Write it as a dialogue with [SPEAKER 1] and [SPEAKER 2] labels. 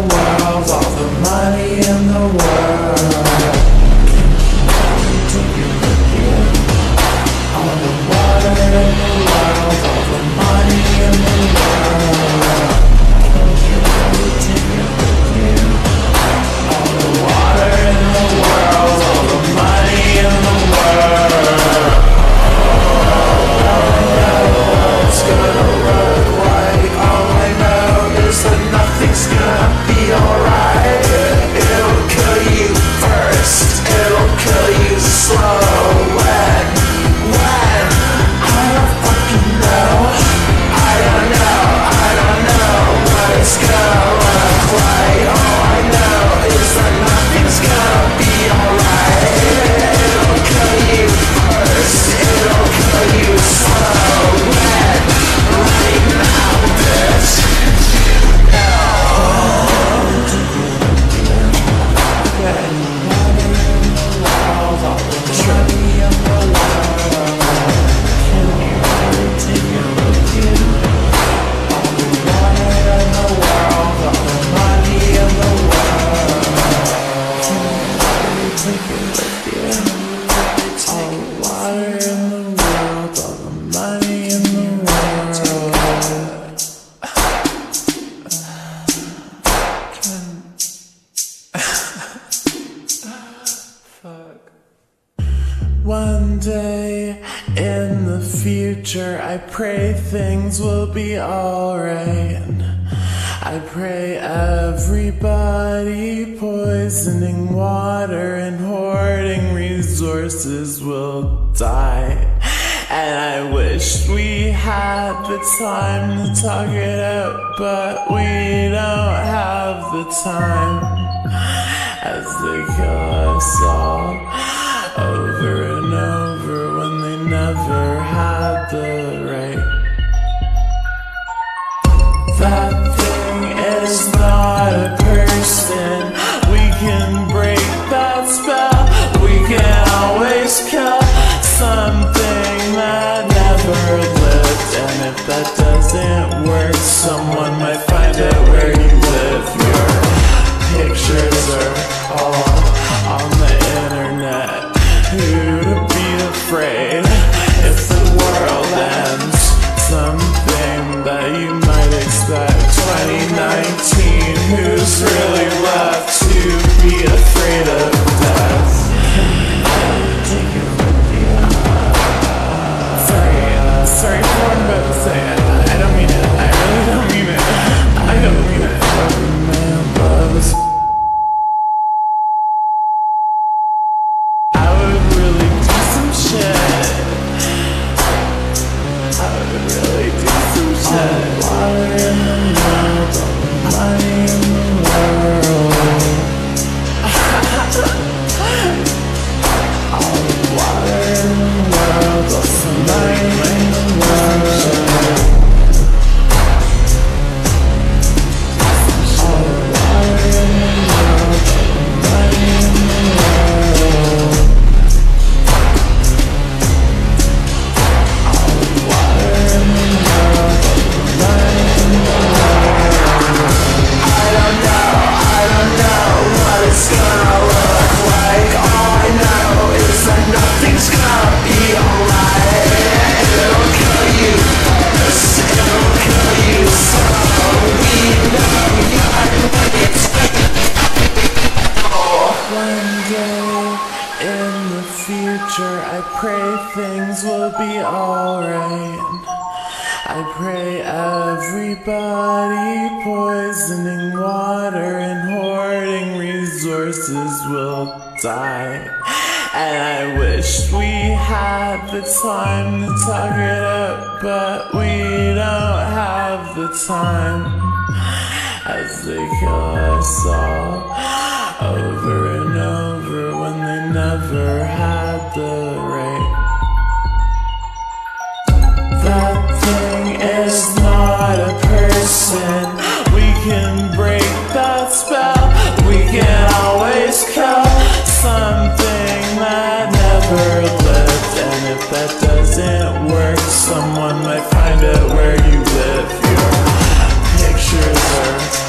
[SPEAKER 1] world, all the money in the world. Take it with you. All the water in the world, all the money in the world. Take it with you. All the water in the world, all the money in the world. It's gonna look like all I know is that nothing's gonna be alright. It'll kill you first, it'll kill you slow. When I don't fucking know. I don't know what it's gonna look like. All I know is that nothing's gonna be alright. It'll kill you first, it'll kill you slow. Right now, bitch. One day in the future, I pray things will be alright. I pray everybody poisoning water and hoarding resources will die. And I wish we had the time to talk it out, but we don't have the time. As they kill us all over and over when they never had the right. That thing is not a person. We can break that spell. We can always kill something that never lived. And if that doesn't work, someone might find out where you live. Your pictures are all on the internet. Who'd be afraid if the world ends? Something that you might expect. 2019, who's really left to be afraid of death? Sorry for what I'm about to say. I don't mean it. I really don't mean it. I don't mean it. I pray things will be alright. I pray everybody poisoning water and hoarding resources will die. And I wish we had the time to talk it out, but we don't have the time. As they kill us all over and over when they never had the right. That thing is not a person. We can break that spell. We can always kill something that never lived. And if that doesn't work, someone might find out where you live. Your pictures are